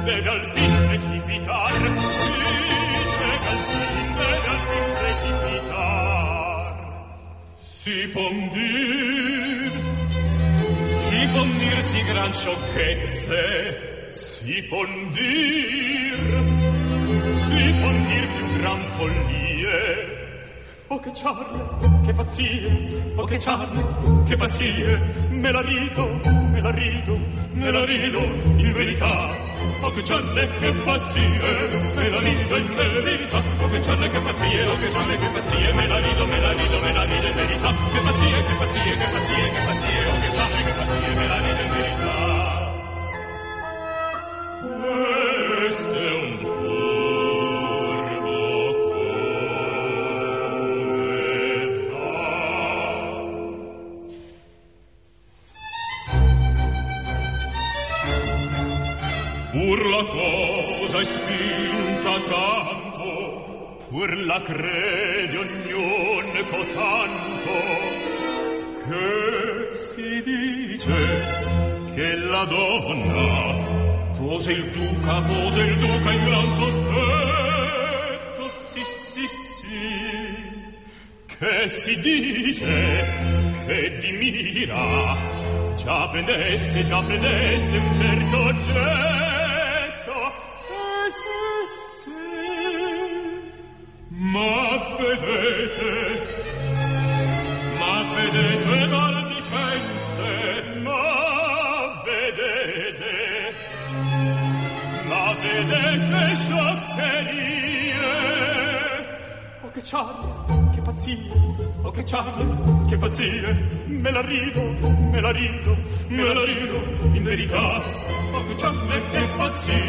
deve al fin precipitar, sì, deve al fin precipitar. Si può dirsi gran sciocchezze, si può dir più gran follie. Oh che ciarle, che pazzie, oh che ciarle, che pazzie, me la rido, in verità. Oh che ciarle, che pazzie, me la rido in verità. Oh che ciarle, che pazzie, oh che ciarle, che pazzie, me la rido in verità. Che pazzie, che pazzie, che pazzie, che pazzie, oh che ciarle, che pazzie, me la rido in verità. Questo è un pur la cosa è spinta tanto, pur la crede ognuno cotanto, che si dice che la donna pose il duca in gran sospetto, sì, che si dice che di mira già prendeste un certo oggetto. Ma vedete maldicenze, ma vedete scioccherie. Oh che ciarle, che pazzie, oh che ciarle, che pazzie, me la rido, in verità. Oh che ciarle, che pazzie,